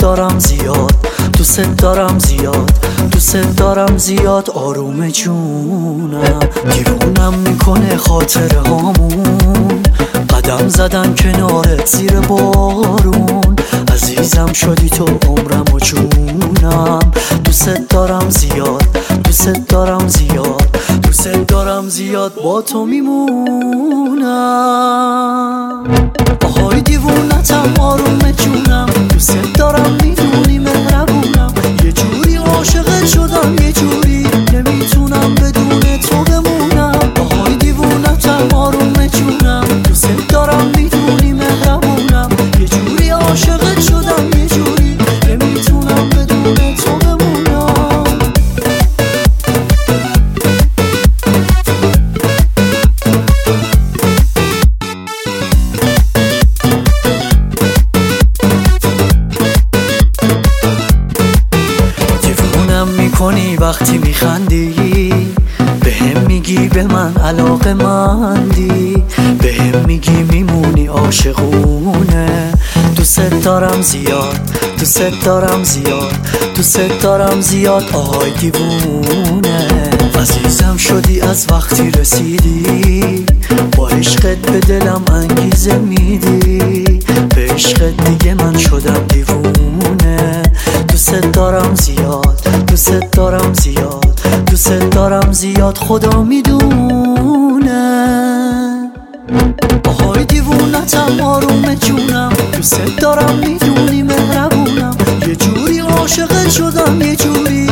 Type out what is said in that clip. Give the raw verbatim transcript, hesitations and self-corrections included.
دارم زیاد، دوست دارم زیاد، دوست دارم زیاد آروم جونم. دیوونم میکنه خاطره هامون، قدم زدن کنارت زیر بارون. عزیزم شدی تو عمرم و جونم. دوست دارم زیاد، دوست دارم زیاد، دوست دارم زیاد با تو میمونم. آهای دیوونتم آروم جونم، دوست دارم میدونی مهربونم. یه جوری عاشقت شدم، یه جوری نمیتونم بدون تو بمونم. آهای دیوونتم آروم جونم، دوست دارم میدونی مهربونم. یه جوری عاشقت شدم، یه جوری نمیتونم بدون تو بمونم. کنی وقتی میخندی، بهم میگی به من علاقه مندی، بهم میگی میمونی عاشقونه. دوست دارم زیاد، دوست دارم زیاد، دوست دارم زیاد آهای دیوونه. عزیزم شدی از وقتی رسیدی، با عشقت به دلم انگیزه میدی. به عشقت دیگه من شدم دیوونه. دوست دارم زیاد، دوست دارم زیاد، دوست دارم زیاد خدا میدونه. آهای دیوونتم آروم جونم، دوست دارم میدونی مهربونم. یه جوری عاشقت شدم، یه جوری